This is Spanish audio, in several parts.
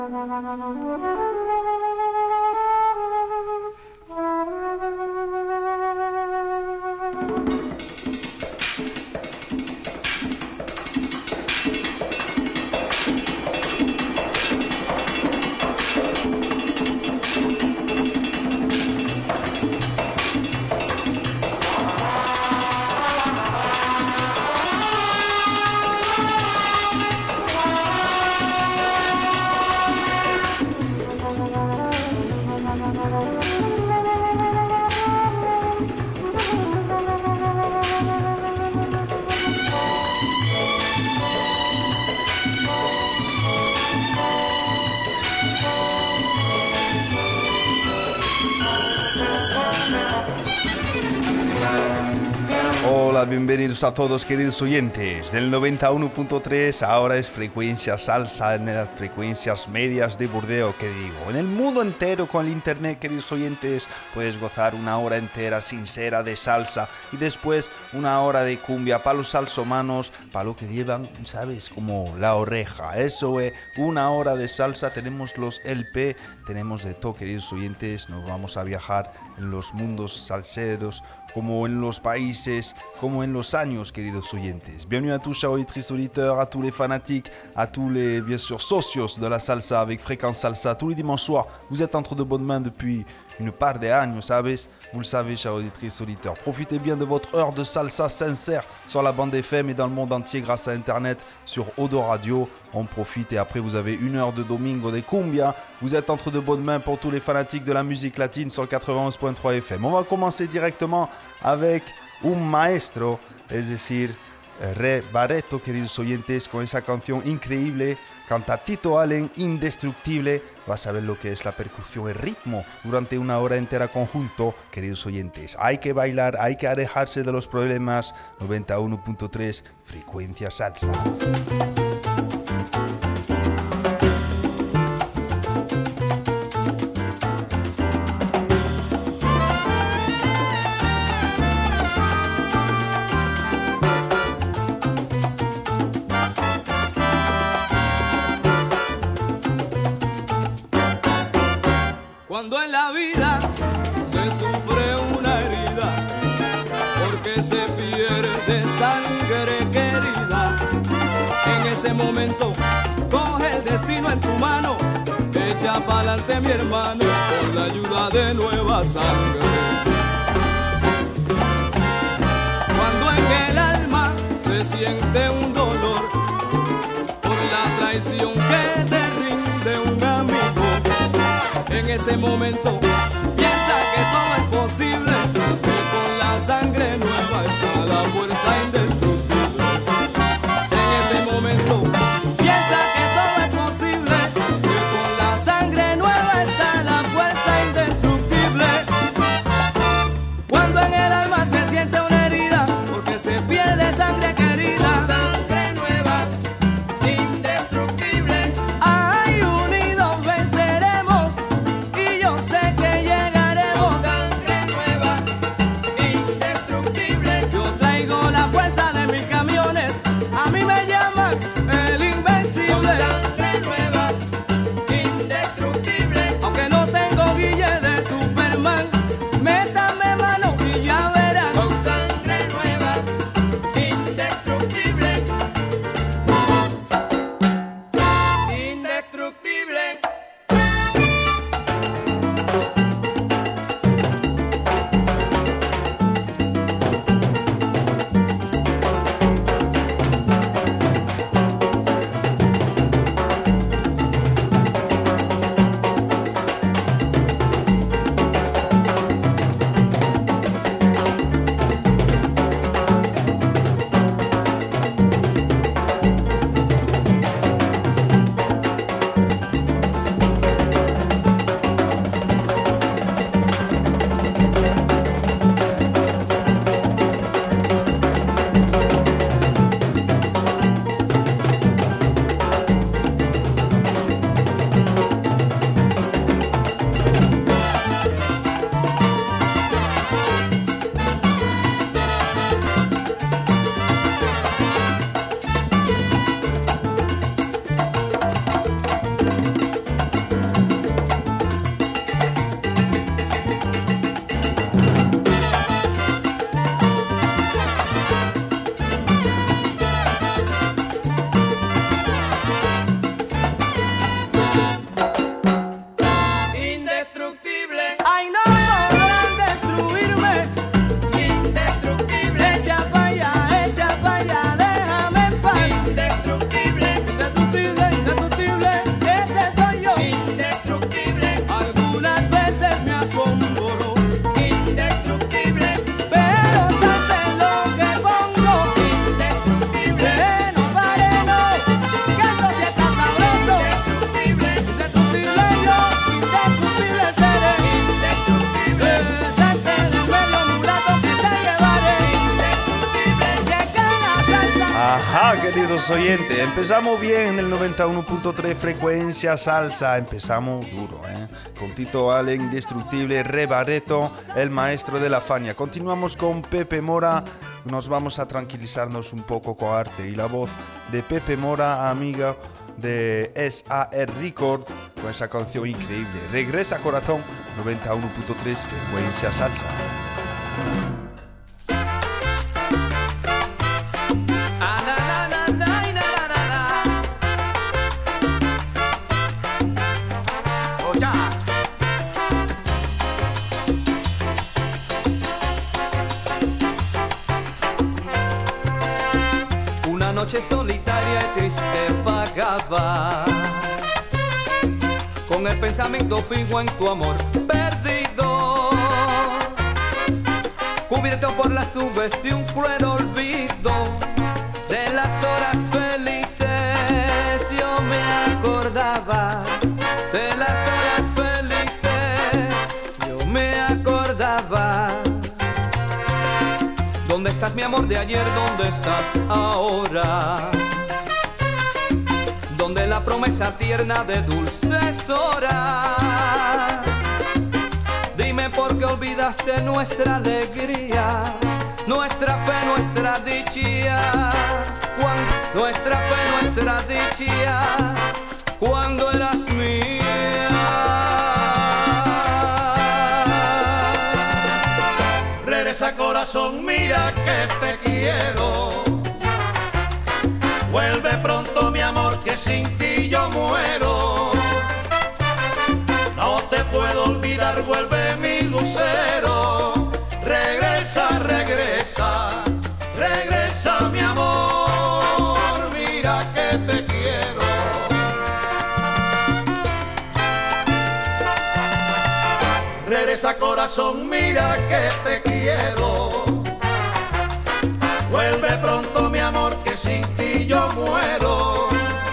Hola, bienvenidos a todos queridos oyentes del 91.3, ahora es frecuencia salsa en las frecuencias medias de Burdeos, que digo, en el mundo entero con el internet, queridos oyentes, puedes gozar una hora entera sincera de salsa y después una hora de cumbia para los salsomanos, para lo que llevan, sabes, como la oreja, eso es, una hora de salsa, tenemos los LP, tenemos de todo, queridos oyentes, nos vamos a viajar en los mundos salseros, como en los países, como en los años, queridos oyentes. Bienvenue à tous, chers auditrices, auditeurs, à tous les fanatiques, à tous les, bien sûr, socios de la salsa avec Fréquence Salsa. Tous les dimanches soirs, vous êtes entre de bonnes mains depuis une part de años, ¿sabes? Vous le savez, chers auditrices, auditeurs. Profitez bien de votre heure de salsa sincère sur la bande FM et dans le monde entier grâce à Internet sur Odo Radio. On profite et après vous avez une heure de domingo de cumbia. Vous êtes entre de bonnes mains pour tous les fanatiques de la musique latine sur le 91.3 FM. On va commencer directement avec un maestro, es decir, Ray Barretto, queridos oyentes, con esa canción increíble, canta Tito Allen, Indestructible. Vas a ver lo que es la percusión, el ritmo, durante una hora entera conjunto, queridos oyentes. Hay que bailar, hay que alejarse de los problemas. 91.3, frecuencia salsa. Cuando en la vida se sufre una herida, porque se pierde sangre querida, en ese momento coge el destino en tu mano, echa pa'lante mi hermano, con la ayuda de nueva sangre. Cuando en el alma se siente un dolor, por la traición que te rinde un amigo, en ese momento piensa que todo es posible, que con la sangre nueva está la fuerza indestructible. En ese momento piensa que todo es posible, que con la sangre nueva está la fuerza indestructible. Cuando en el alma se siente una herida, porque se pierde sangre querida, sangre nueva, indestructible. Ay, unidos venceremos. Y yo sé que queridos oyentes, empezamos bien en el 91.3 frecuencia salsa, empezamos duro, con Tito Allen, Indestructible, Re Barreto, el maestro de la Fania. Continuamos con Pepe Mora, nos vamos a tranquilizarnos un poco con arte y la voz de Pepe Mora, amiga de S.A.R. Record, con esa canción increíble, Regresa Corazón, 91.3 frecuencia salsa. Noche solitaria y triste vagaba, con el pensamiento fijo en tu amor perdido, cubierto por las nubes de un cruel olvido de las horas felices. Yo me acordaba de las horas felices, yo me acordaba. ¿Dónde estás, mi amor de ayer? ¿Dónde estás ahora? ¿Dónde la promesa tierna de dulces horas? Dime por qué olvidaste nuestra alegría, nuestra fe, nuestra dicha. Nuestra fe, nuestra dicha, cuando eras mía. Regresa corazón, mira que te quiero. Vuelve pronto mi amor, que sin ti yo muero. No te puedo olvidar, vuelve mi lucero. Regresa, regresa, regresa mi amor, mira que te quiero. Regresa corazón, mira que te quiero. Vuelve pronto mi amor, que sin ti yo muero.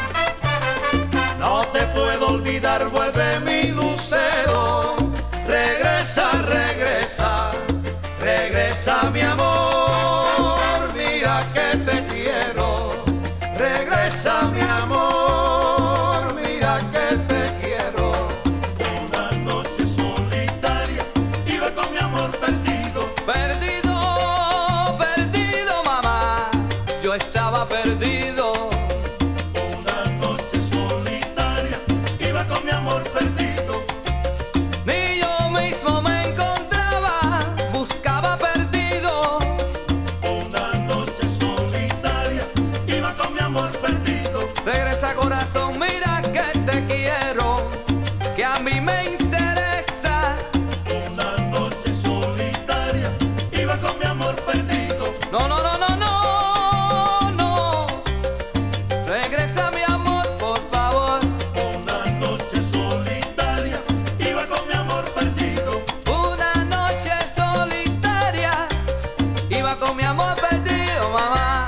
No te puedo olvidar, vuelve mi lucero. Regresa, regresa, regresa mi amor, mira que te quiero. Regresa mi amor, mira que te quiero. Una noche solitaria iba con mi amor perdido. Perdido, perdido, mamá, yo estaba perdido. Una noche solitaria iba con mi amor perdido. Ni yo mismo me encontraba, buscaba perdido. Una noche solitaria iba con mi amor perdido. Regresa corazón, mira que te quiero, que a mí me interesa. Una noche solitaria iba con mi amor perdido. No, no, no, no, no, no. Regresa mi amor, por favor. Una noche solitaria iba con mi amor perdido. Una noche solitaria iba con mi amor perdido, mamá.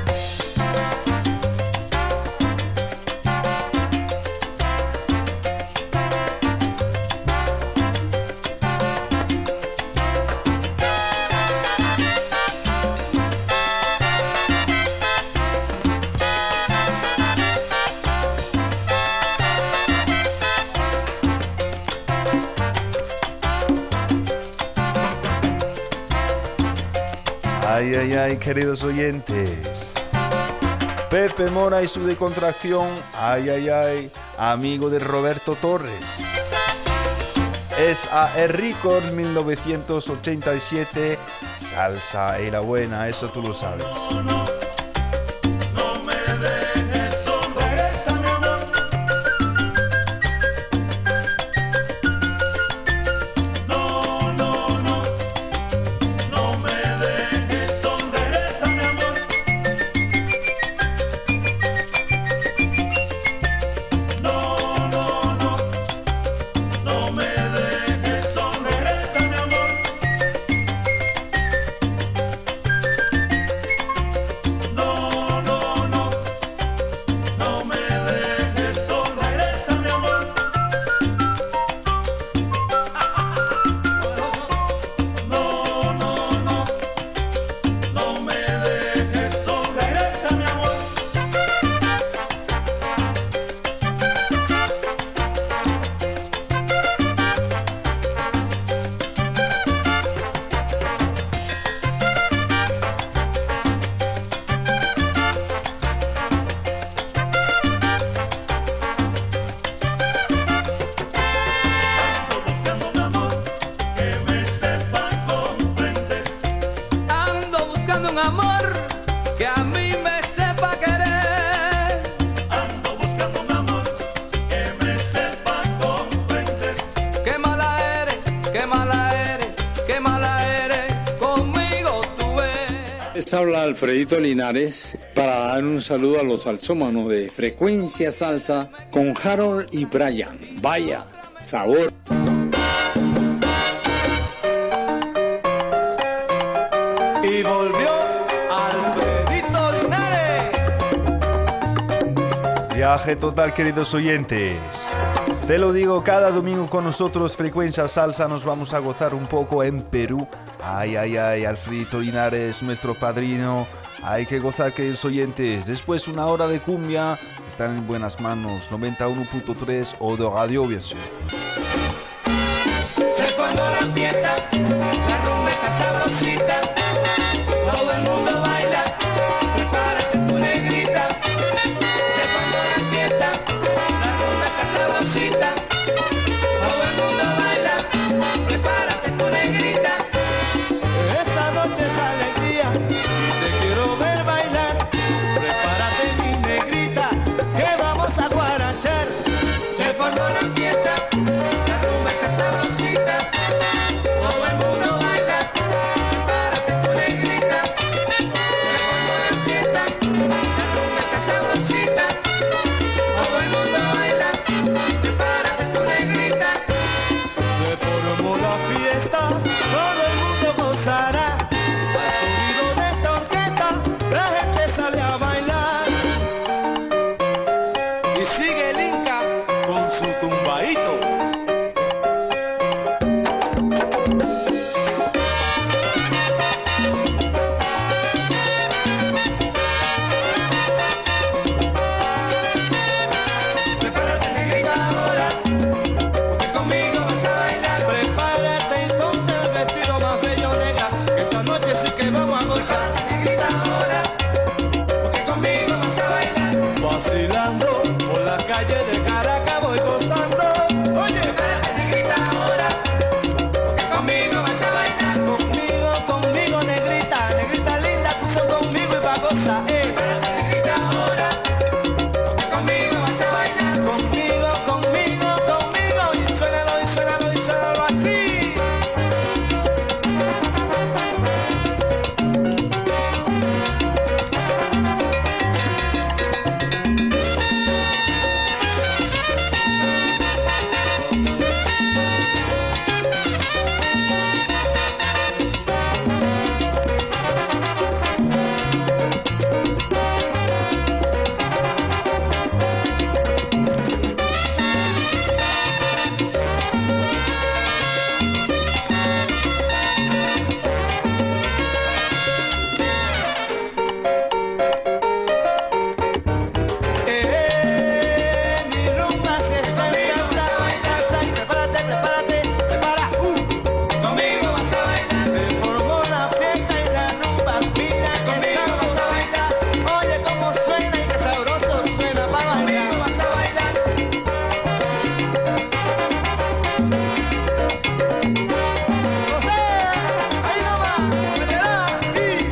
Ay, ay, ay, queridos oyentes. Pepe Mora y su decontracción, ay, ay, ay, amigo de Roberto Torres. S.A.R. Record 1987, salsa y la buena, eso tú lo sabes. No me dejes solo. Regresa mi amor. No, no, no. No me dejes solo. Regresa mi amor. No, no, no. No me dejes solo. Regresa mi amor. Les habla Alfredito Linares para dar un saludo a los salsómanos de Frecuencia Salsa con Harold y Brian. Vaya, sabor. Y volvió Alfredito Linares. Viaje total, queridos oyentes. Te lo digo, cada domingo con nosotros, Frecuencia Salsa, nos vamos a gozar un poco en Perú. Ay, ay, ay, Alfredito Linares, nuestro padrino. Hay que gozar, queridos oyentes. Después una hora de cumbia. Están en buenas manos. 91.3 o de Radio, bien sûr. Se formó la fiesta, la rumba está sabrosita. Todo el mundo baila, prepárate tu negrita. Se formó la fiesta, la rumba está sabrosita. Todo el mundo baila, prepárate tu negrita. Esta noche es alegría y te quiero ver bailar. Prepárate mi negrita, que vamos a guarachar. Se formó la fiesta, la rumba está sabrosita. Todo el mundo baila, prepárate tu negrita. Se formó la fiesta, la rumba está sabrosita. Todo el mundo baila, prepárate tu negrita. Se formó la fiesta, todo el mundo gozará. Al sonido de esta orquesta, la gente sale a bailar. Y sigue el Inca con su tumbadito. Prepárate negrita ahora, porque conmigo vas a bailar. Prepárate y ponte el vestido más bello, negra, que esta noche sí que vamos a gozar. Prepárate negrita ahora, porque conmigo vas a bailar. Vacilando por la calle de Caracas voy gozando. Oye, prepárate negrita ahora, porque conmigo vas a bailar. Conmigo negrita, negrita linda, tú son conmigo y va a gozar. Prepárate negrita ahora, porque conmigo vas a bailar. Conmigo, y suénalo así. Mi rumba se está en salsa y prepárate, prepara. Conmigo vas a bailar. Se formó la fiesta y la rumba, mira que sabrosita. Oye cómo suena y qué sabroso suena para bailar. Conmigo vas a bailar. O sea, ahí nomás, métela y...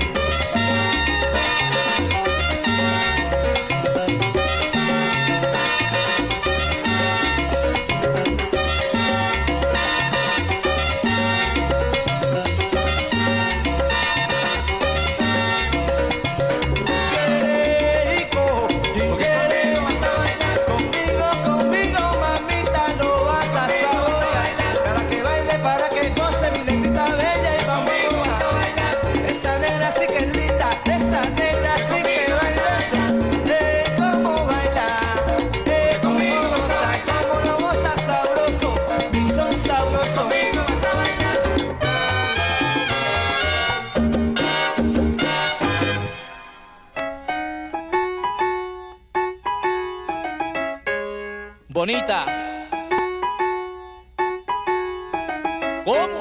Conmigo vas a bailar. Conmigo, mamita, lo vas a saborear. Para que baile, para que goce mi negrita bella y vamos a bailar. Esa negra sí que es linda, esa negra sí que baila. Cómo baila, conmigo goza, cómo lo goza sabroso, mi son sabroso. Conmigo vas a bailar. Bonita. ¿Cómo?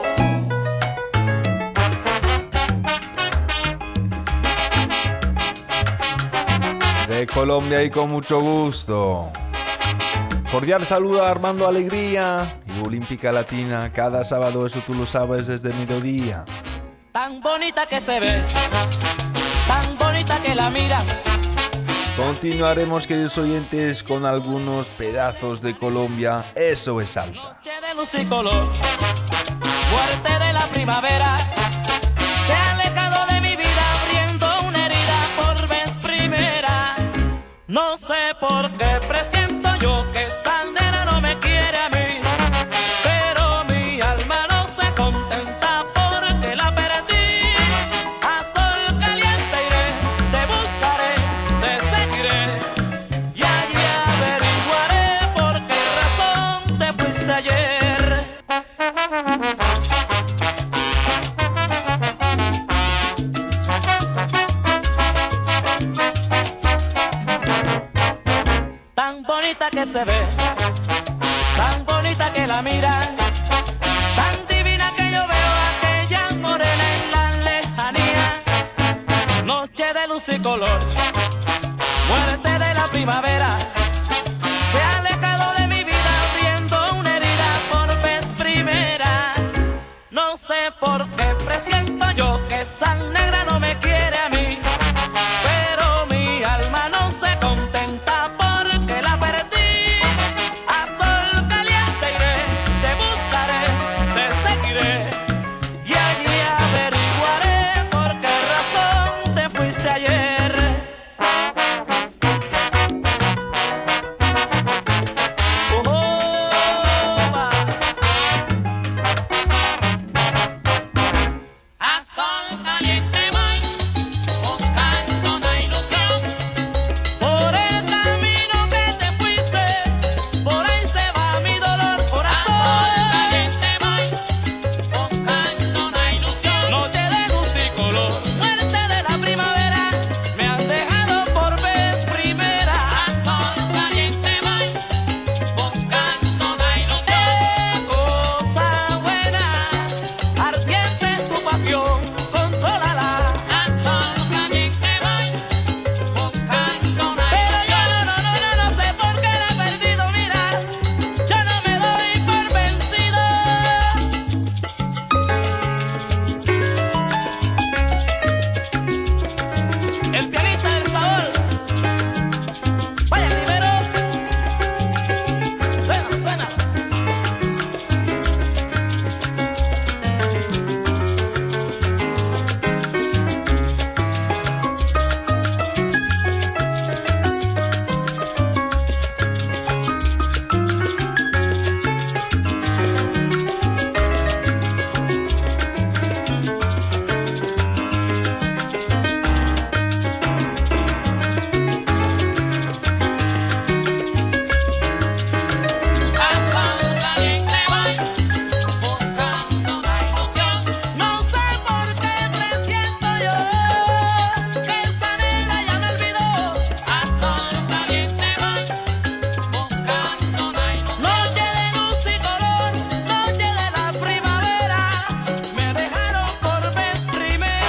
De Colombia y con mucho gusto. Cordial saludo a Armando Alegría y Olímpica Latina. Cada sábado, eso tú lo sabes, desde mediodía. Tan bonita que se ve, tan bonita que la mira. Continuaremos, queridos oyentes, con algunos pedazos de Colombia. Eso es salsa. Noche de luz y color, muerte de la primavera, se ha alejado de mi vida abriendo No sé por qué presiento yo que esa nena no me quiere a mí, pero mi alma no se contenta porque la perdí. A sol caliente iré, te buscaré, te seguiré y allí averiguaré por qué razón te fuiste ayer. Tan bonita que se ve, tan bonita que la mira, tan divina que yo veo a aquella morena en la lejanía. Noche de luz y color, muerte de la primavera, se ha alejado de mi vida abriendo una herida por vez primera. No sé por qué presiento yo que esa negra no me quiere a mí, pero mi alma no se contenta porque la perdí. A sol caliente iré, te buscaré, te seguiré y allí averiguaré por qué razón te fuiste ayer. A sol caliente voy, buscando una ilusión. Por el camino que te fuiste, por ahí se va mi dolor, corazón. A sol caliente voy, buscando una ilusión. Noche de luz y color, muerte de la primavera, me has dejado por vez primera. A sol caliente voy, buscando una ilusión. Cosa buena, ardiente es tu pasión, contrólala. A sol caliente voy, buscando una pero yo no sé por qué la he perdido, mira, yo no me doy por vencido. El pianista del sabor, vaya primero, suena. A sol caliente voy, buscando una ilusión. No sé por qué presiento yo que esa nena ya me olvidó. A sol caliente voy, buscando una ilusión. Noche de luz y color, noche de la primavera, me dejaron por vez primera.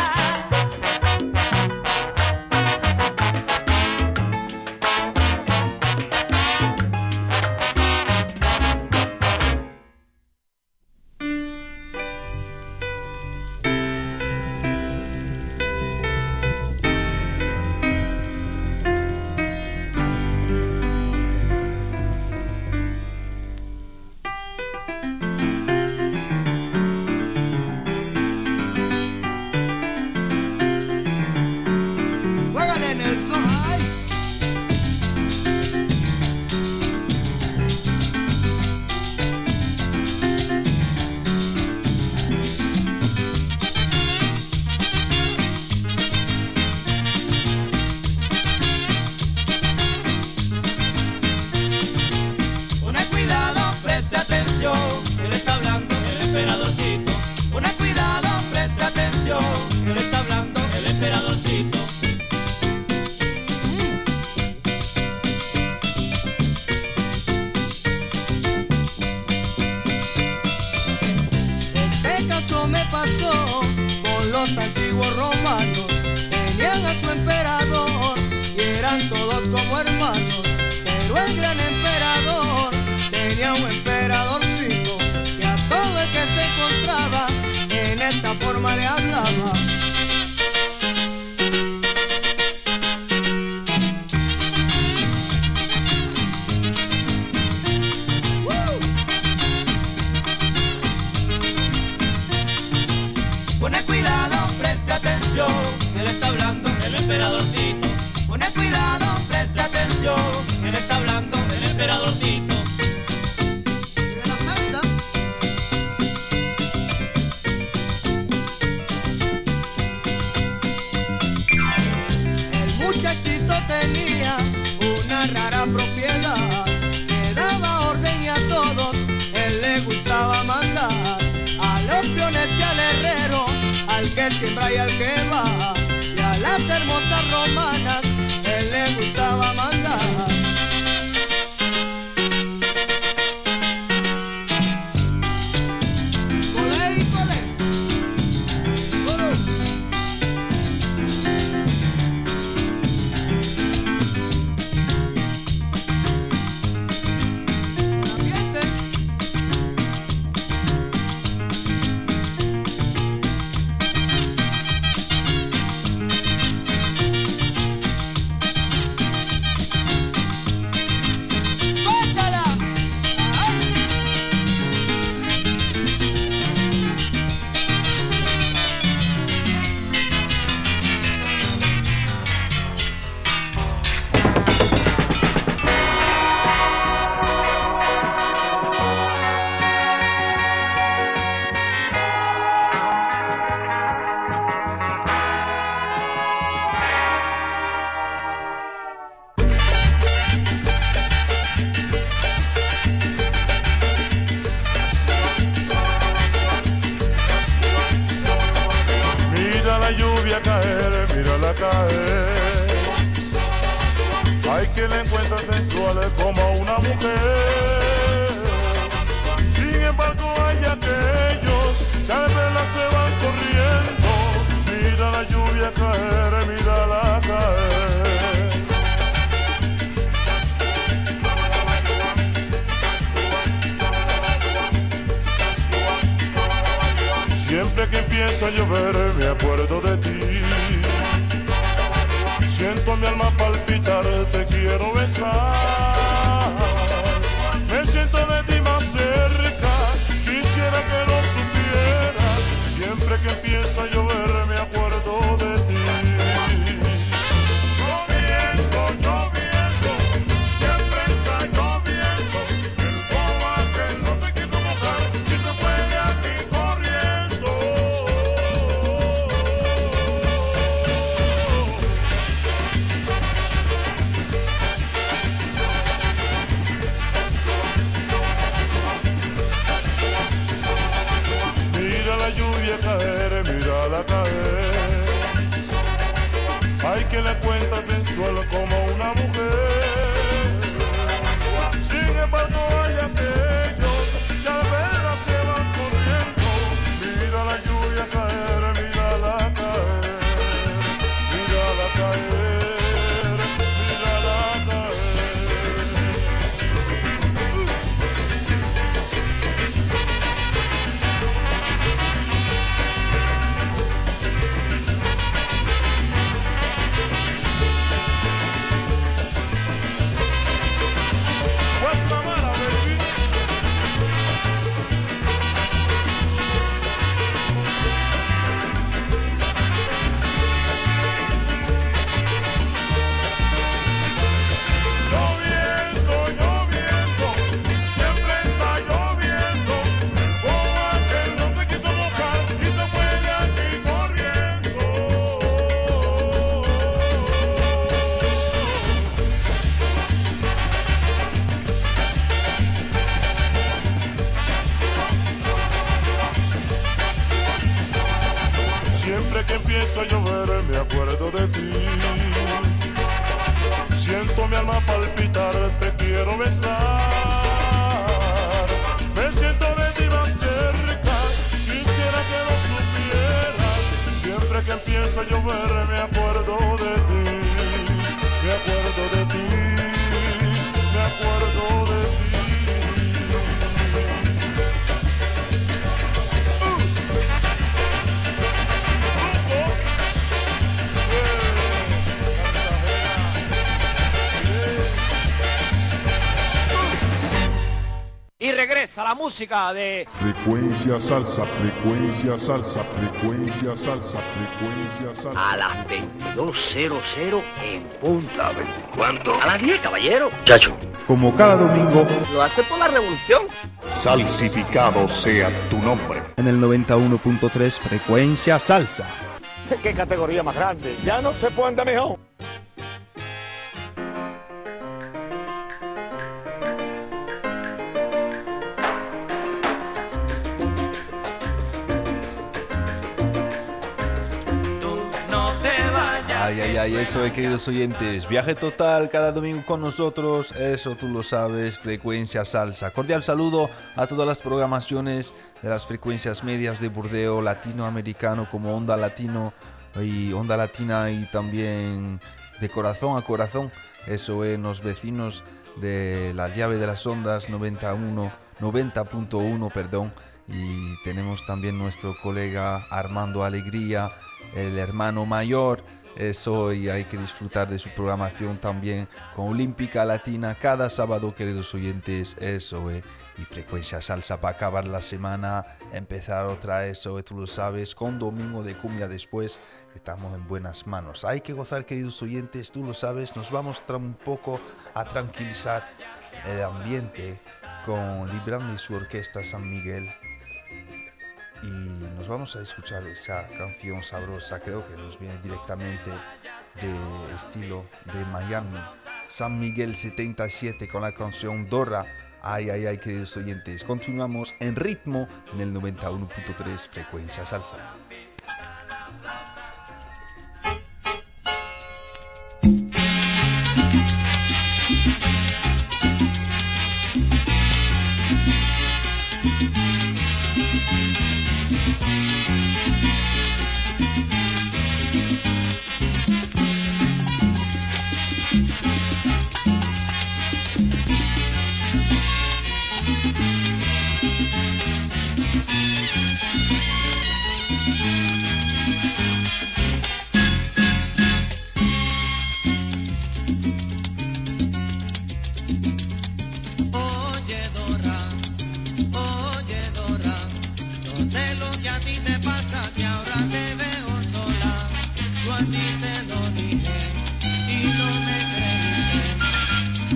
Juégale, Nelson. Ay. Pone cuidado, preste atención, que le está hablando el emperadorcito. Pone cuidado, preste atención, que le está hablando el emperadorcito. Este caso me pasó con los antiguos romanos. Tenían a su emperador y eran todos como hermanos. Pero el gran emperador tenía un emperadorcito que a todo el que se encontraba en esta forma le hablaba. Pone cuidado, presta y al que baja, y a las hermosas romanas él le gustaba mandar. Colé y colé. Hay quien la encuentra sensual como una mujer. Sin embargo hay aquellos que al verla se van corriendo. Mira la lluvia caer, mírala caer. Siempre que empieza a llover me acuerdo de ti. Siento mi alma palpitar, te quiero besar. Me siento de ti más cerca, quisiera que lo supieras. Siempre que empieza a llover me acuerdo de ti. Lloviendo, lloviendo, siempre está lloviendo. El boba que no te quiso mojar y se fue de aquí corriendo. Caer, mírala caer. Hay que la cuenta sensual como una mujer. Sin embargo hay aquellos que al verla se van corriendo. Mira la lluvia caer, mírala caer. Mírala caer, mírala caer. Siempre que empieza a llover me acuerdo de ti. Siento mi alma palpitar, te quiero besar. Me siento de ti más cerca, quisiera que lo supieras. Siempre que empieza a llover me acuerdo de ti. Me acuerdo de ti, me acuerdo de ti. Y regresa la música de Frecuencia salsa, frecuencia salsa, frecuencia salsa, frecuencia salsa. A las 22:00 en punta. ¿Cuánto? A las 10, caballero. Chacho. Como cada domingo, Lo hace por la revolución. Salsificado sea tu nombre. en el 91.3 Frecuencia Salsa. qué categoría más grande. Ya no se puede andar mejor. Ay, eso queridos oyentes. Viaje total cada domingo con nosotros, eso tú lo sabes, Frecuencia Salsa. Cordial saludo a todas las programaciones de las frecuencias medias de burdeo latinoamericano como Onda Latino y Onda Latina y también de corazón a corazón. Eso es los vecinos de la llave de las ondas 90.1, perdón. Y tenemos también nuestro colega Armando Alegría, el hermano mayor. Eso, y hay que disfrutar de su programación también con Olímpica Latina cada sábado, queridos oyentes. Eso y Frecuencia Salsa para acabar la semana, empezar otra, eso tú lo sabes, con domingo de cumbia después. Estamos en buenas manos. Hay que gozar, queridos oyentes, tú lo sabes. Nos vamos un poco a tranquilizar el ambiente con Librando y su orquesta San Miguel. Y nos vamos a escuchar esa canción sabrosa, creo que nos viene directamente de estilo de Miami. San Miguel 77 con la canción Dora. Ay, queridos oyentes. Continuamos en ritmo en el 91.3 Frecuencia Salsa.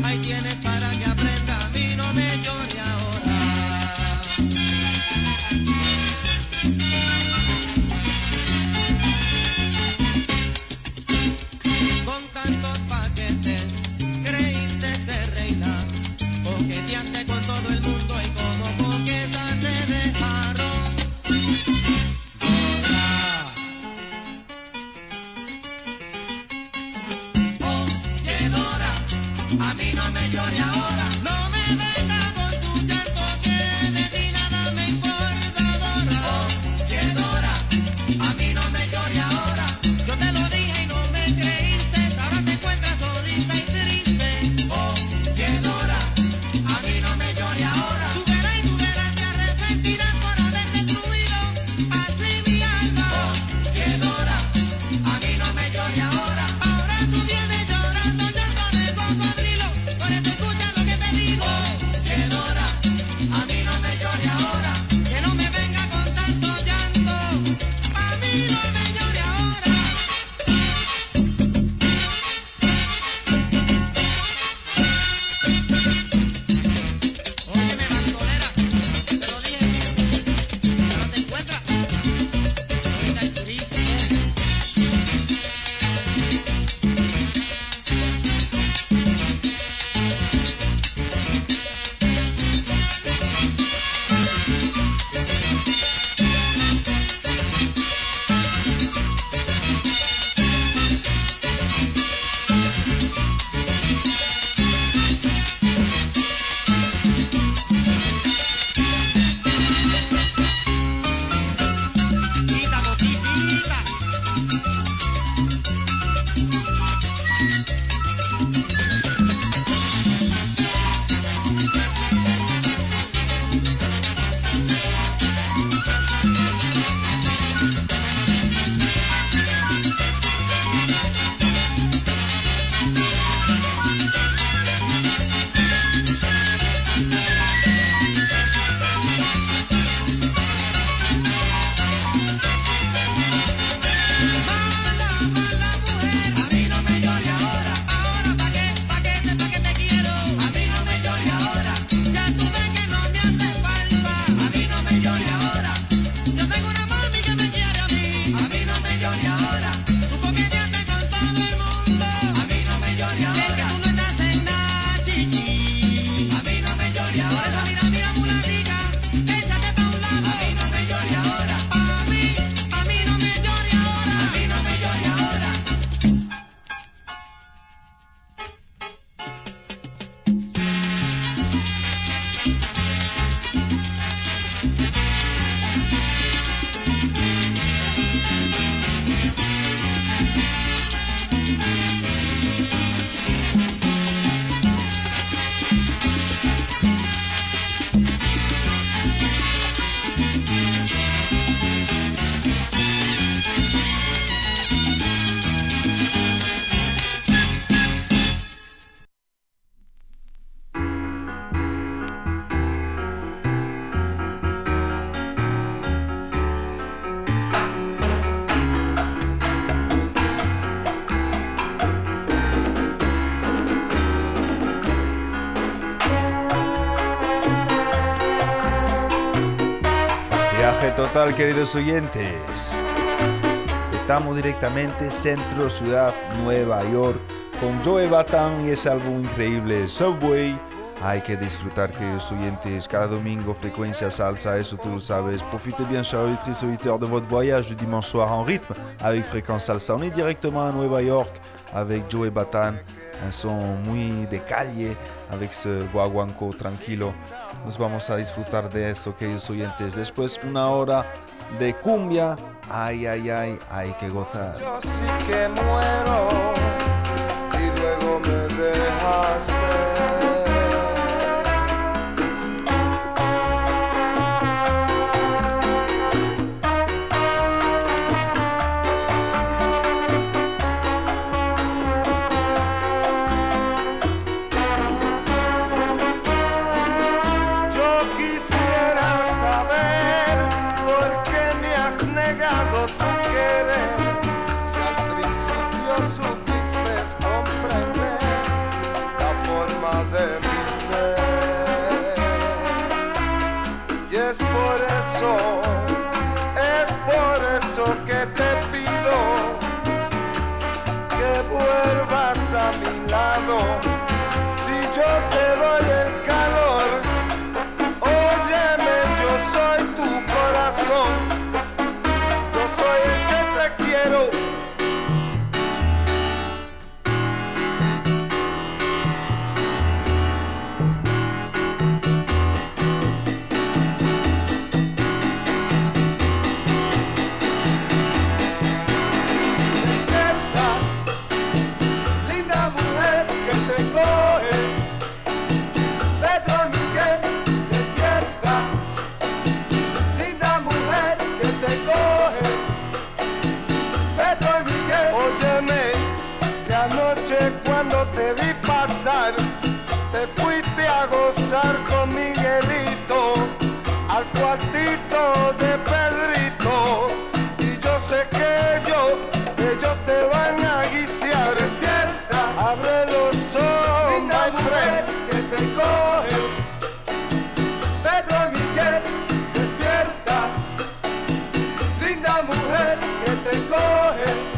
Para que aprenda, a mí no me llore ahora. Viaje total, queridos oyentes. Estamos directamente centro ciudad Nueva York con Joe Batan y ese álbum increíble Subway. Hay que disfrutar, queridos oyentes, cada domingo Fréquencia Salsa, eso tú lo sabes. Profitez bien, chers auditrices et auditeurs, de votre voyage du dimanche soir en rythme avec Fréquence Salsa. On est directement à Nueva York avec Joe Batan, un son muy de calle avec ce guaguanco tranquilo. Nos vamos a disfrutar de eso, queridos oyentes. Después una hora de cumbia. Ay, ay, ay, hay que gozar. Yo sí que muero y luego me dejaste. Si yo te doy el calor, óyeme, yo soy tu corazón, yo soy el que te quiero. Cuando te vi pasar, te fuiste a gozar con Miguelito al cuartito de Pedrito. Y yo sé que ellos te van a guisear. Despierta, abre los ojos, my friend, que te coge. Pedro y Miguel, despierta, linda mujer que te coge.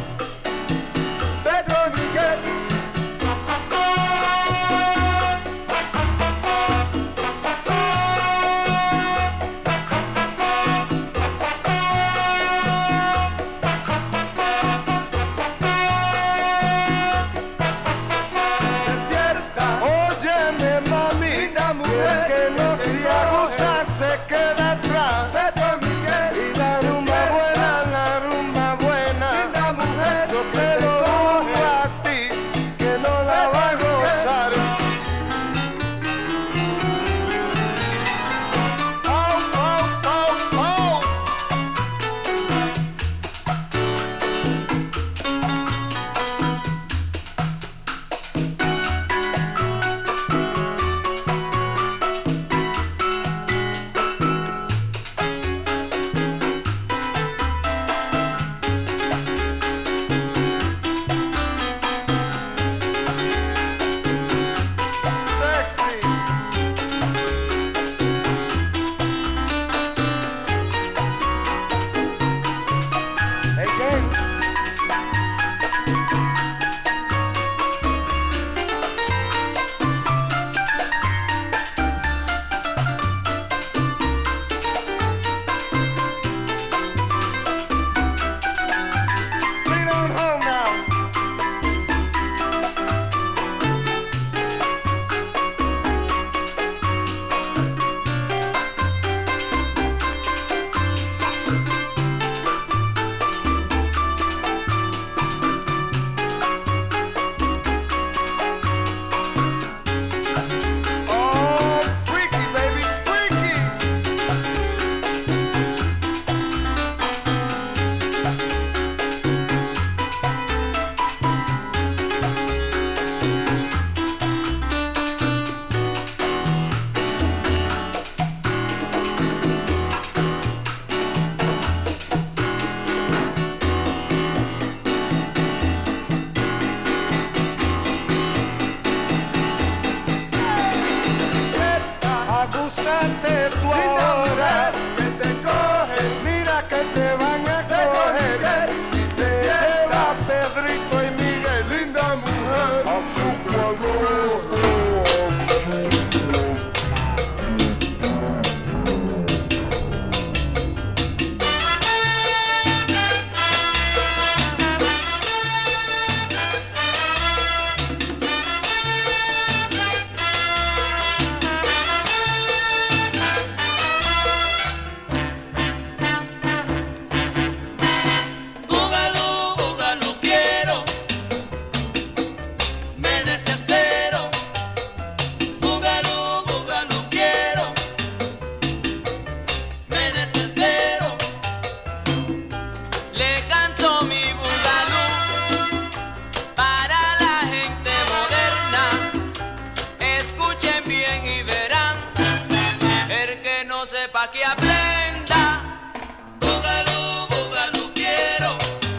pa' que aprenda. Búgalú, búgalú quiero,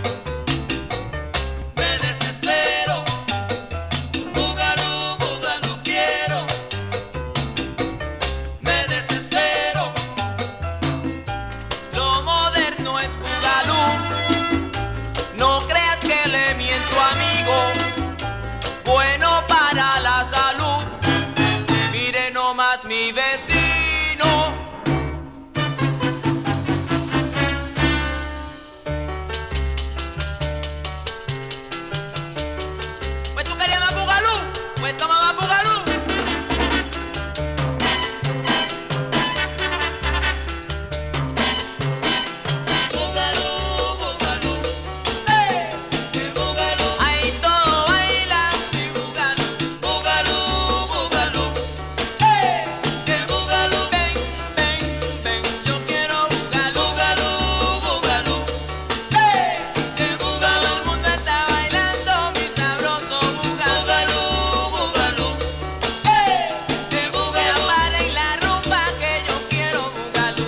me desespero. Búgalú, búgalú quiero, me desespero. Lo moderno es búgalú, no creas que le miento, amigo. Bueno para la salud, mire nomás mi vecino. Pues tú querías más bugalú, pues toma más bugalú. Bugalú, bugalú, que bugalú. Ahí todo baila mi bugalú, bugalú, bugalú. Que bugalú, ven, ven, ven, yo quiero bugalú, bugalú, bugalú. Que bugalú, el mundo está bailando mi sabroso bugalú, bugalú. Que bugalú, paren la rumba que yo quiero bugalú.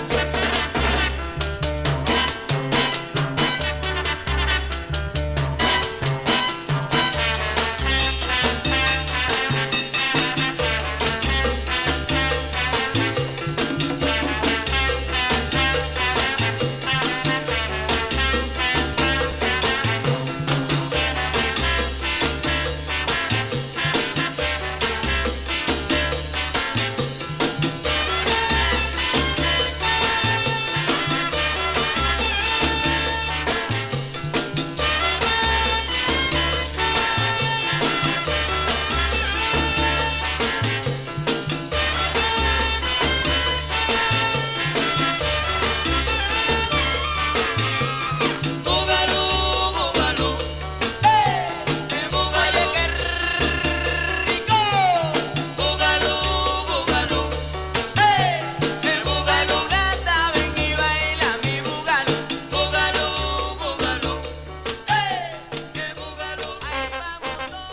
Bugalú, bugalú, que bugalú, qué rico. Bugalú, bugalú, que bugalú, gata, ven y baila mi bugalú. Bugalú, bugalú, que bugalú, ahí vámonos.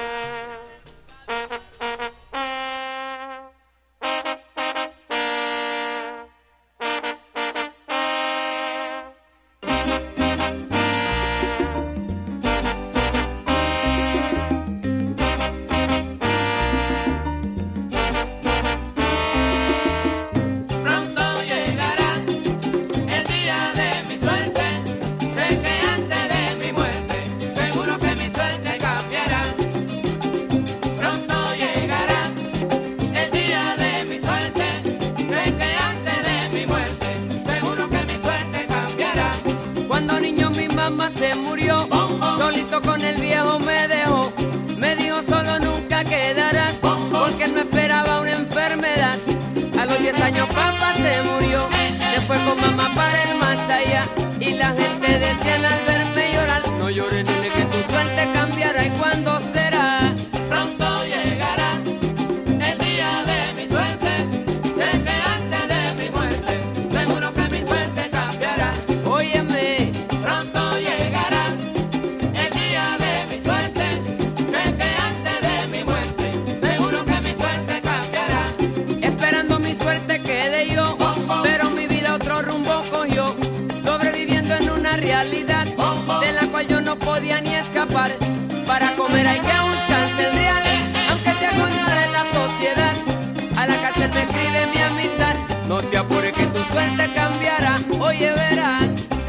Pronto llegará el día de mi suerte. Sé que antes de mi muerte, seguro que mi suerte cambiará. Pronto llegará el día de mi suerte. Sé que antes de mi muerte, seguro que mi suerte cambiará. Cuando niño mi mamá se murió, solito con el viejo me dejó. Me dijo solo nunca quedarás, porque él no esperaba una enfermedad. A los 10 años papá se murió, se fue con mamá para el más allá. Y la gente decía al verme llorar, no llores nene que tu suerte cambiará. ¿Y cuándo será? Pronto llegará el día de mi suerte. Sé que antes de mi muerte, seguro que mi suerte cambiará. Óyeme, Pronto llegará el día de mi suerte. Sé que antes de mi muerte, seguro que mi suerte cambiará. esperando mi suerte quedé yo, pero mi vida otro rumbo cogió. Sobreviviendo en una realidad de la cual yo no podía ni escapar. Para comer hay que buscarse el real, aunque te agonore la sociedad. A la cárcel me escribe mi amistad, no te apures que tu suerte cambiará. Oye, verás.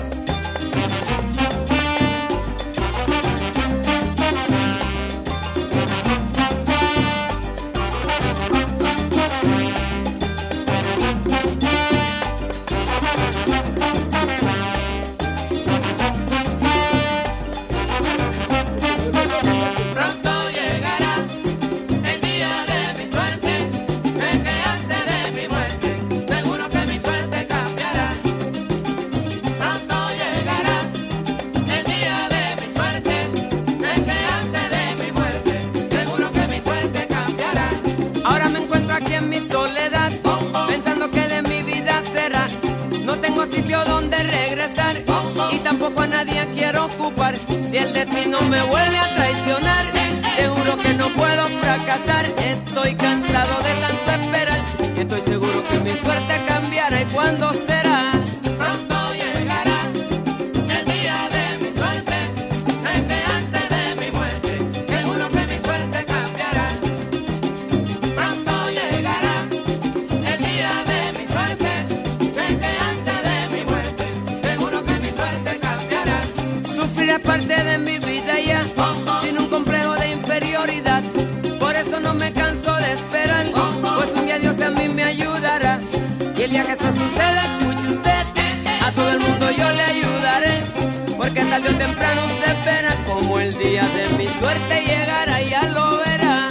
Pronto llegará el día de mi suerte. Sé que antes de mi muerte, seguro que mi suerte cambiará. Pronto llegará el día de mi suerte. Sé que antes de mi muerte, seguro que mi suerte cambiará. Ahora me encuentro aquí en mi soledad, pensando que de mi vida será. No tengo sitio donde regresar y tampoco a nadie quiero ocupar. Si el destino me vuelve a traicionar, te juro que no puedo fracasar. Estoy cansado de tanto esperar, estoy seguro que mi suerte cambiará. ¿Y cuándo será. Pronto llegará el día de mi suerte. Sé que antes de mi muerte, seguro que mi suerte cambiará. Pronto llegará el día de mi suerte. Sé que antes de mi muerte, seguro que mi suerte cambiará. Sufriré parte de mi vida ya, sin un complejo de inferioridad. Por eso no me canso de esperar, pues un día Dios a mí me ayudará. Y el día que eso suceda, escuche usted, a todo el mundo yo le ayudaré. Porque tarde o temprano usted espera como el día de mi suerte llegará, ya lo verá.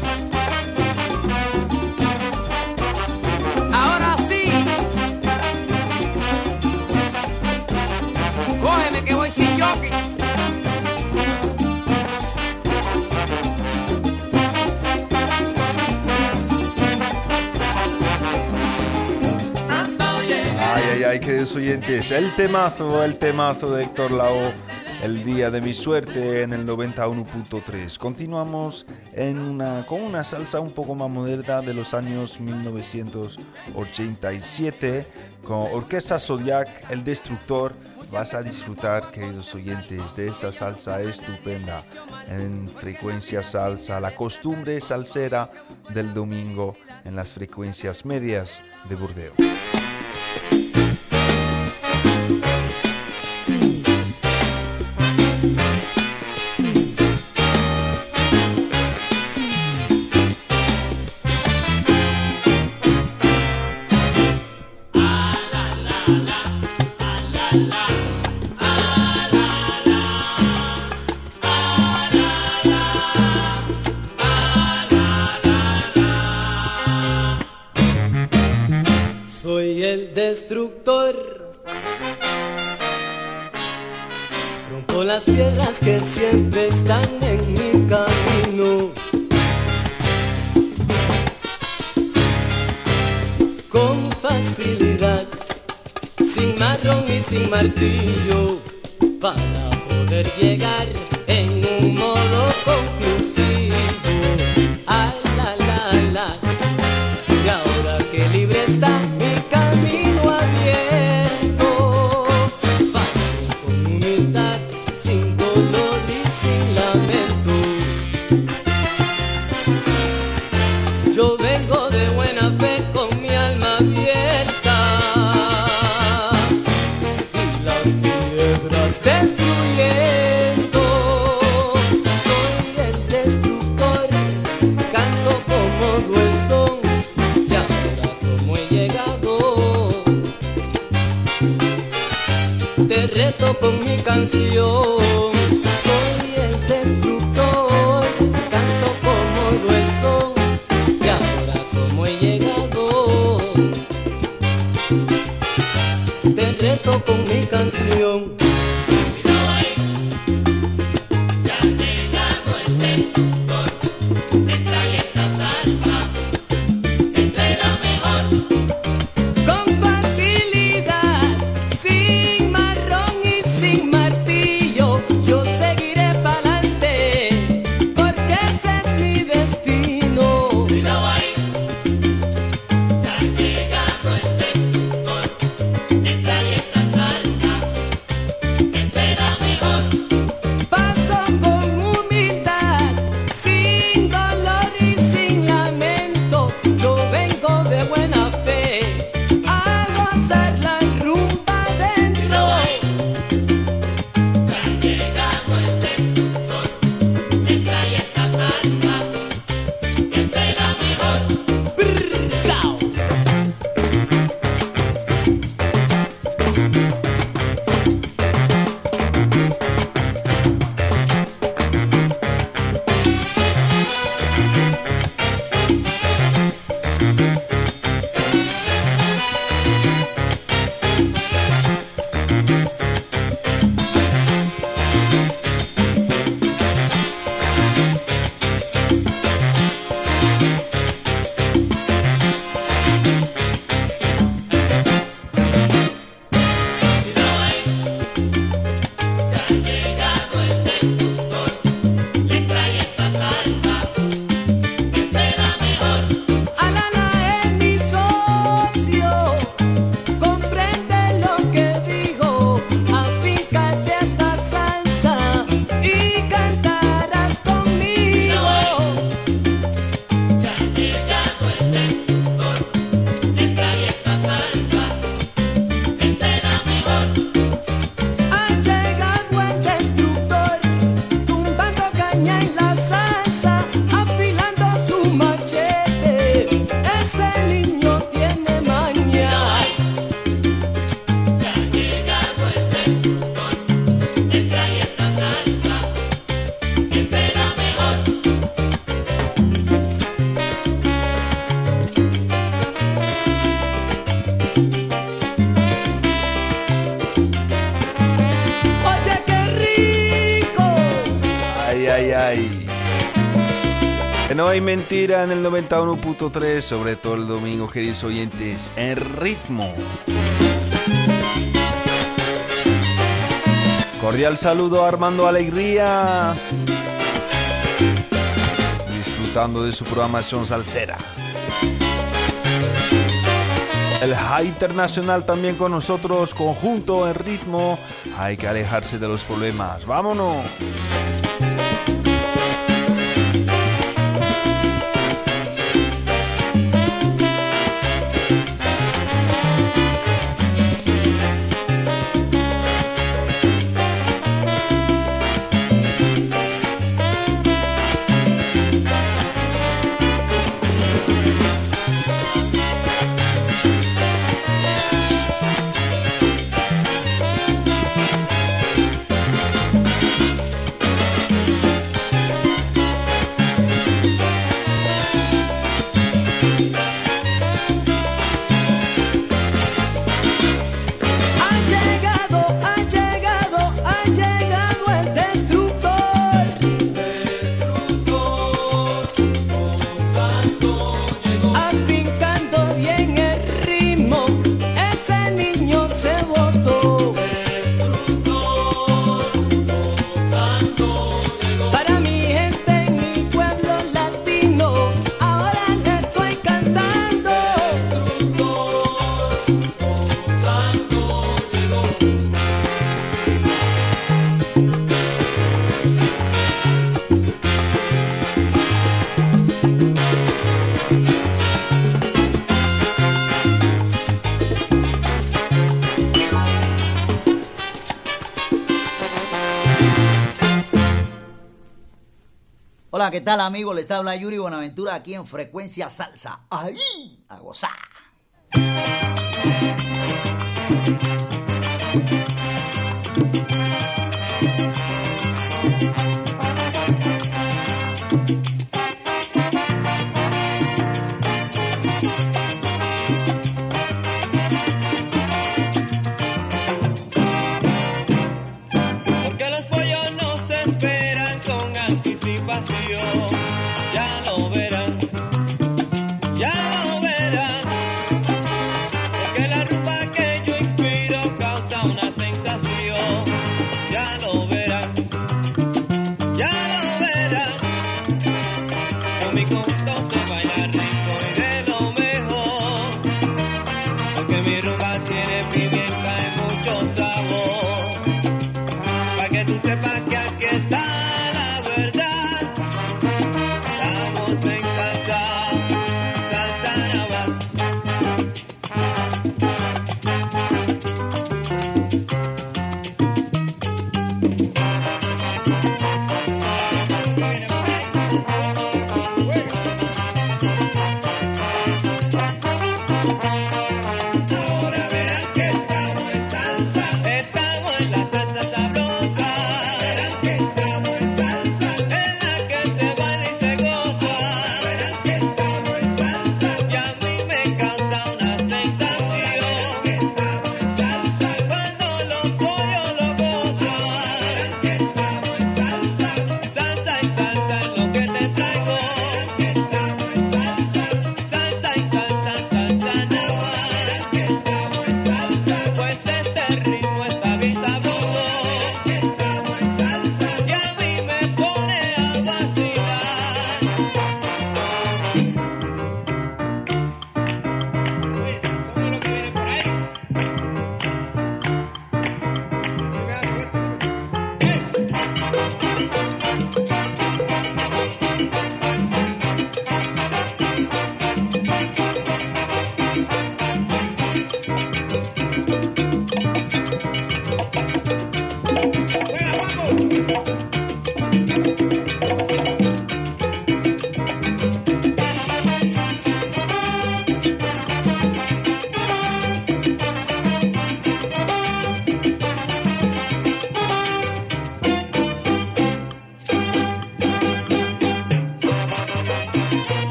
Ahora sí, cógeme que voy sin jockey. Ay, queridos oyentes, el temazo de Héctor Lavoe, el día de mi suerte en el 91.3. Continuamos con una salsa un poco más moderna de los años 1987 con Orquesta Zodiac, El Destructor. Vas a disfrutar, queridos oyentes, de esa salsa estupenda en Frecuencia Salsa, la costumbre salsera del domingo en las frecuencias medias de Burdeos. Soy el destructor, rompo las piedras que siempre están en mi camino. Con facilidad, sin marrón y sin martillo, para poder llegar en un modo conclusivo. Ay, la, la, la. Y ahora que libre está mi camino abierto, paso con humildad, sin dolor y sin lamento. Yo vengo de buena fe con mi alma abierta y las piedras destruyendo. Soy el destructor, canto como duelzón. Te reto con mi canción, soy el destructor, canto como duelzón, y ahora como he llegado, te reto con mi canción. no hay mentira en el 91.3, sobre todo el domingo, queridos oyentes, en ritmo. Cordial saludo a Armando Alegría, disfrutando de su programación salsera. El High Internacional también con nosotros, conjunto en ritmo. Hay que alejarse de los problemas. ¡Vámonos! Hola, ¿qué tal, amigos? Les habla Yuri Buenaventura aquí en Frecuencia Salsa. ¡Ahí! ¡A gozar! Porque los pollos no se esperan con anticipación. Ya lo verán, ya lo verán. Porque la rumba que yo inspiro causa una sensación. Ya lo verán, ya lo verán. Con mi conjunto se baila rico y de lo mejor. Porque mi rumba tiene pimienta y mucho sabor. Para que tú sepas que aquí está la verdad.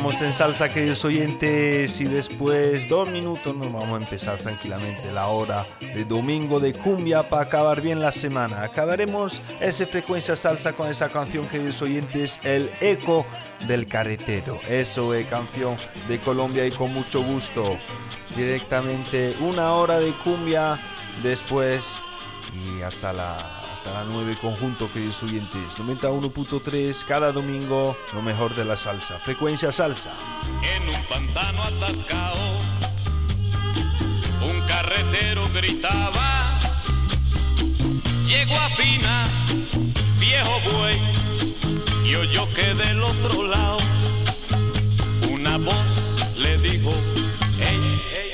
Estamos en salsa, queridos oyentes, y después 2 minutos nos vamos a empezar tranquilamente la hora de domingo de cumbia para acabar bien la semana. Acabaremos esa frecuencia salsa con esa canción, queridos oyentes, El Eco del Carretero. Eso es canción de Colombia y con mucho gusto. Directamente 1 hora de cumbia después y hasta la 9 conjunto, queridos oyentes. 91.3 cada domingo, lo mejor de la salsa. Frecuencia salsa. En un pantano atascado, un carretero gritaba: yegua fina, viejo buey. Y oyó que del otro lado una voz le dijo: hey, hey.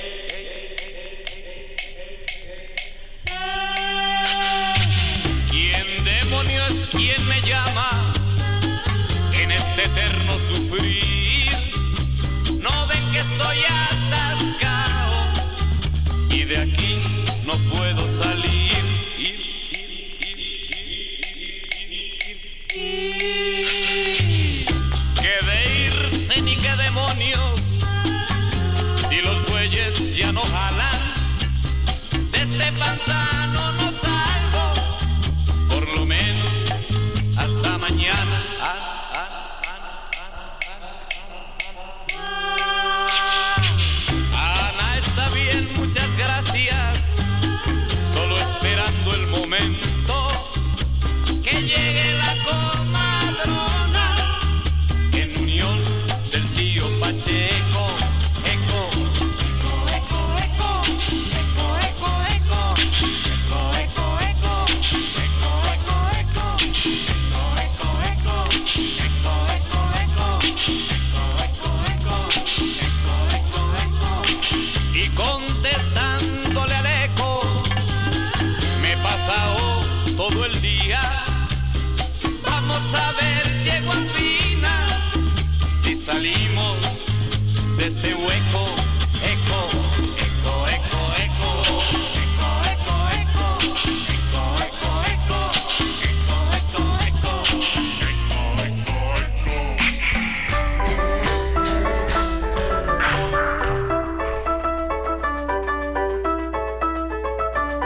¿Quién me llama en este eterno sufrir? No ven que estoy atascado y de aquí no puedo salir. Que de irse ni que demonios, si los bueyes ya no jalan de este pantano.